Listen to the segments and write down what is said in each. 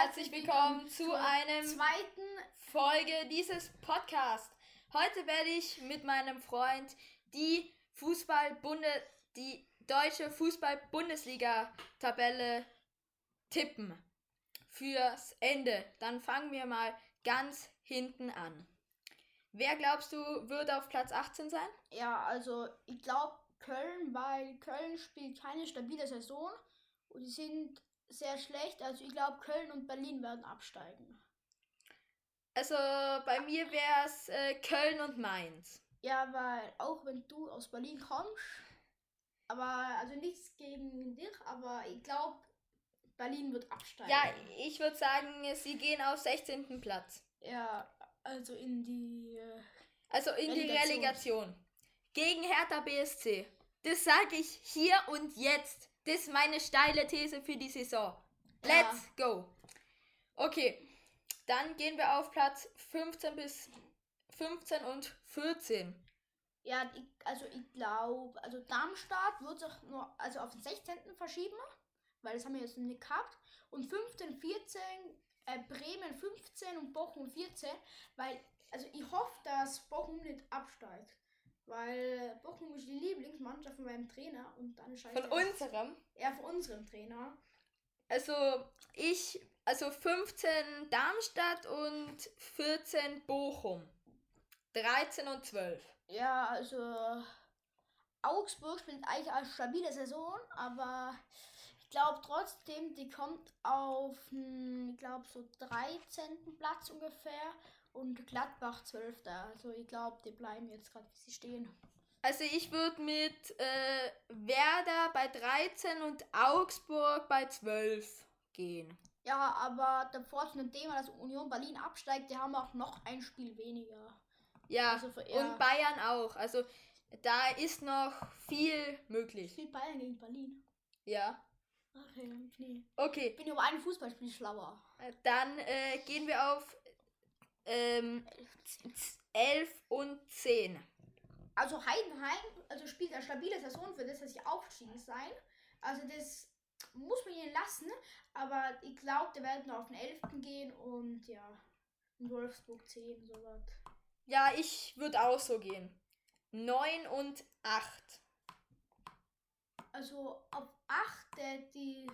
Herzlich willkommen zu einer zweiten Folge dieses Podcasts. Heute werde ich mit meinem Freund die deutsche Fußball-Bundesliga-Tabelle tippen. Fürs Ende. Dann fangen wir mal ganz hinten an. Wer glaubst du, wird auf Platz 18 sein? Ja, also ich glaube Köln, weil Köln spielt keine stabile Saison und die sind sehr schlecht. Also ich glaube Köln und Berlin werden absteigen. Also bei mir wäre es Köln und Mainz. Ja, weil auch wenn du aus Berlin kommst, aber also nichts gegen dich, aber ich glaube Berlin wird absteigen. Ja, ich würde sagen, sie gehen auf 16. Platz. Ja, also in die Relegation. Gegen Hertha BSC. Das sage ich hier und jetzt. Das ist meine steile These für die Saison. Let's go. Okay, dann gehen wir auf Platz 15 und 14. Ja, ich glaube, Darmstadt wird sich nur auf den 16. verschieben, weil das haben wir jetzt nicht gehabt. Und 15, 14, Bremen 15 und Bochum 14, weil, ich hoffe, dass Bochum nicht absteigt. Weil Bochum ist die Lieblingsmannschaft von meinem Trainer und dann scheint Von unserem? Ja, von unserem Trainer. Also 15 Darmstadt und 14 Bochum. 13 und 12. Ja, also Augsburg spielt eigentlich eine stabile Saison, aber ich glaube trotzdem, die kommt auf, ich glaube, so 13. Platz ungefähr und Gladbach 12. Also ich glaube, die bleiben jetzt gerade, wie sie stehen. Also ich würde mit Werder bei 13 und Augsburg bei 12 gehen. Ja, aber davor zu dem Thema, dass Union Berlin absteigt, die haben auch noch ein Spiel weniger. Ja, und Bayern auch. Also da ist noch viel möglich. Spielt Bayern gegen Berlin? Ja. Okay. Ich bin über ein Fußballspiel schlauer. Dann gehen wir auf 11 und 10. Also Heidenheim spielt eine stabile Saison, für das, dass sie aufgestiegen sein. Also das muss man ihnen lassen. Aber ich glaube, die werden auf den 11. gehen und ja, in Wolfsburg 10, sowas. Ja, ich würde auch so gehen. 9 und 8. Also auf 8 die...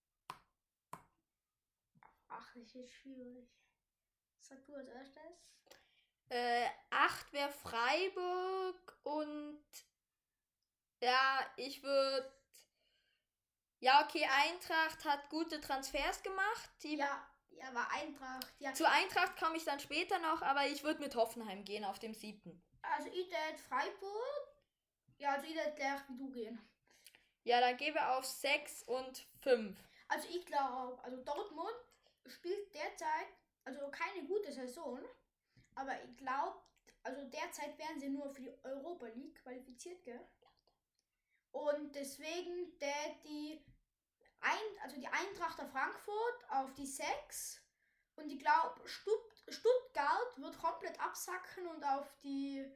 Ach, das ist schwierig. Sag du als erstes. 8 wäre Freiburg und ja, ich würde... Ja, okay, Eintracht hat gute Transfers gemacht. Ja, war Eintracht. Ja. Zu Eintracht komme ich dann später noch, aber ich würde mit Hoffenheim gehen auf dem 7. Also ich würde Freiburg. Ja, also ich würde gleich wie du gehen. Ja, dann gehen wir auf 6 und 5. Also ich glaube, Dortmund spielt derzeit, keine gute Saison, aber ich glaube, derzeit werden sie nur für die Europa League qualifiziert, gell? Und deswegen die Eintrachter Frankfurt auf die 6 und ich glaube, Stuttgart wird komplett absacken und auf die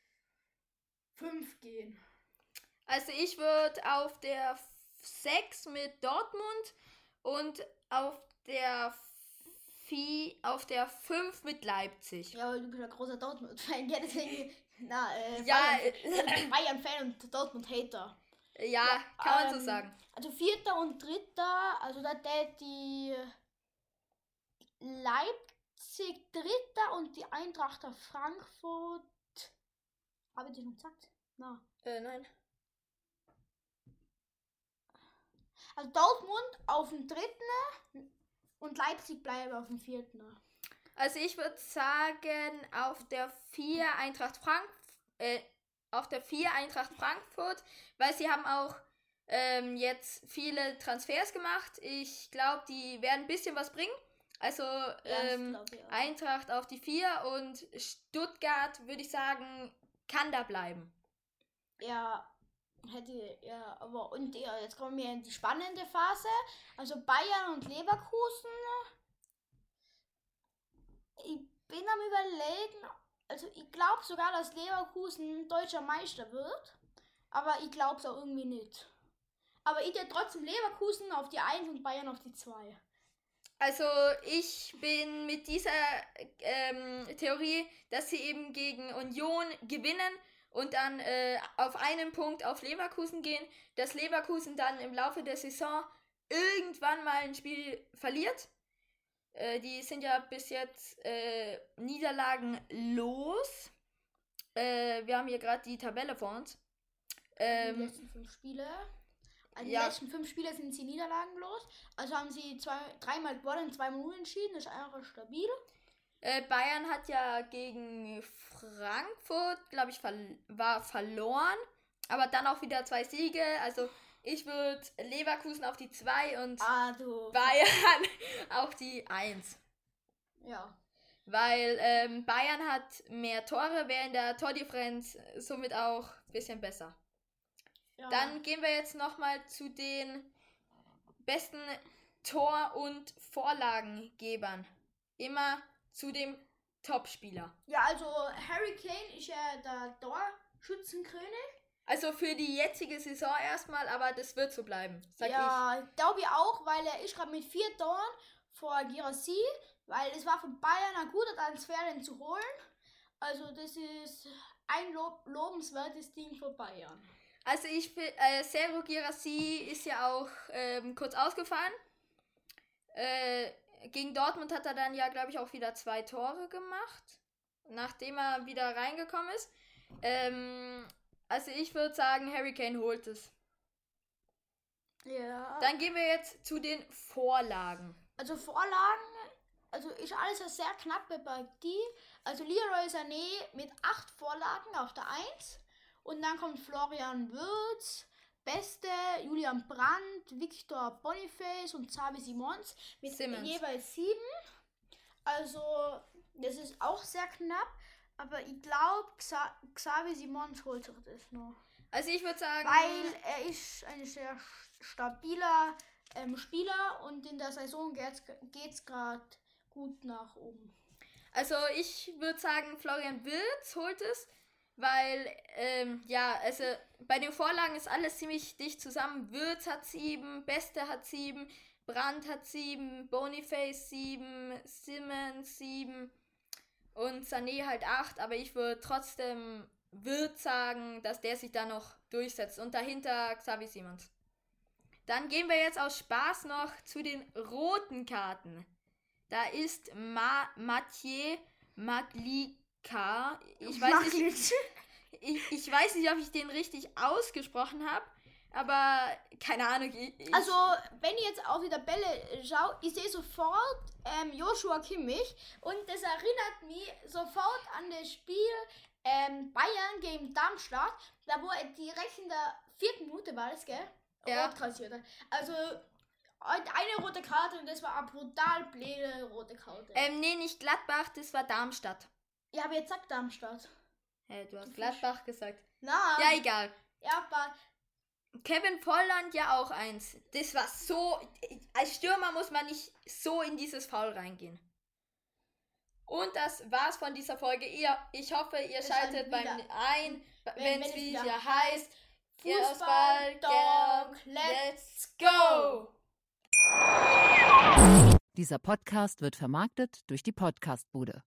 5 gehen. Also ich würde auf der 6 mit Dortmund und auf der 5 mit Leipzig. Ja, du bist ein großer Dortmund-Fan, ja, deswegen, Bayern-Fan und Dortmund-Hater. Ja, kann man so sagen. Also 4. und 3., da die Leipzig 3. und die Eintrachter Frankfurt. Habe ich dir schon gesagt? Nein. Also Dortmund auf dem 3. und Leipzig bleibt auf dem 4. Also ich würde sagen, auf der 4 Eintracht Frankfurt, weil sie haben auch jetzt viele Transfers gemacht. Ich glaube, die werden ein bisschen was bringen. Also Eintracht auf die 4 und Stuttgart, würde ich sagen, kann da bleiben. Ja, jetzt kommen wir in die spannende Phase. Also Bayern und Leverkusen. Ich bin am Überlegen, ich glaube sogar, dass Leverkusen deutscher Meister wird. Aber ich glaube es auch irgendwie nicht. Aber ich hätte trotzdem Leverkusen auf die 1 und Bayern auf die 2. Also ich bin mit dieser Theorie, dass sie eben gegen Union gewinnen und dann auf einen Punkt auf Leverkusen gehen, dass Leverkusen dann im Laufe der Saison irgendwann mal ein Spiel verliert. Die sind ja bis jetzt niederlagenlos. Wir haben hier gerade die Tabelle vor uns. Die letzten 5 Spiele. Die Ja. letzten 5 Spiele sind sie niederlagenlos. Also haben sie 3-mal gewonnen, 2-mal unentschieden. Das ist einfach stabil. Bayern hat ja gegen Frankfurt, glaube ich, verloren. Aber dann auch wieder 2 Siege. Also ich würde Leverkusen auf die 2 und Bayern auf die 1. Ja. Weil Bayern hat mehr Tore, wäre in der Tordifferenz somit auch ein bisschen besser. Ja. Dann gehen wir jetzt nochmal zu den besten Tor- und Vorlagengebern. Immer zu dem Topspieler. Ja, also Harry Kane ist ja der Torschützenkönig. Also für die jetzige Saison erstmal, aber das wird so bleiben, sag Ja, glaube ich auch, weil er ist gerade mit 4 Toren vor Girassi, weil es war von Bayern ein guter Transfer, den zu holen. Also das ist ein lobenswertes Ding für Bayern. Also ich finde, Serhou Guirassy ist ja auch kurz ausgefallen. Gegen Dortmund hat er dann ja, glaube ich, auch wieder 2 Tore gemacht, nachdem er wieder reingekommen ist. Also ich würde sagen, Harry Kane holt es. Ja. Dann gehen wir jetzt zu den Vorlagen. Also Vorlagen, also ist alles eine sehr knappe Partie. Also Leroy Sané mit 8 Vorlagen auf der 1. Und dann kommt Florian Wirtz, Beste, Julian Brandt, Victor Boniface und Xavi Simons mit jeweils 7. Also das ist auch sehr knapp. Aber ich glaube, Xavi Simons holt sich das noch. Also ich würde sagen... Weil er ist ein sehr stabiler Spieler und in der Saison geht's gerade gut nach oben. Also ich würde sagen, Florian Wirtz holt es, weil, also bei den Vorlagen ist alles ziemlich dicht zusammen. Wirtz hat 7, Beste hat 7, Brandt hat 7, Boniface 7, Simons 7 und Sané halt 8, aber ich würde trotzdem Wirtz sagen, dass der sich da noch durchsetzt und dahinter Xavi Simons. Dann gehen wir jetzt aus Spaß noch zu den roten Karten. Da ist Mathieu Maglika. Ich weiß nicht, ob ich den richtig ausgesprochen habe, aber keine Ahnung. Also, wenn ich jetzt auf die Tabelle schaue, ich sehe sofort Joshua Kimmich und das erinnert mich sofort an das Spiel Bayern gegen Darmstadt, da wo er direkt in der 4. Minute war das, gell? Ja. Rot kassiert hat. Also eine rote Karte und das war eine brutal blöde rote Karte. Nee, nicht Gladbach, das war Darmstadt. Ich habe jetzt gesagt Darmstadt. Hey, du hast Gladbach gesagt. Nein. Ja, egal. Ja, aber Kevin Volland ja auch 1. Das war so... Als Stürmer muss man nicht so in dieses Foul reingehen. Und das war's von dieser Folge. Ich hoffe, ihr schaltet bei mir ein, wenn es wieder heißt... Fußball Talk, let's go! Dieser Podcast wird vermarktet durch die Podcastbude.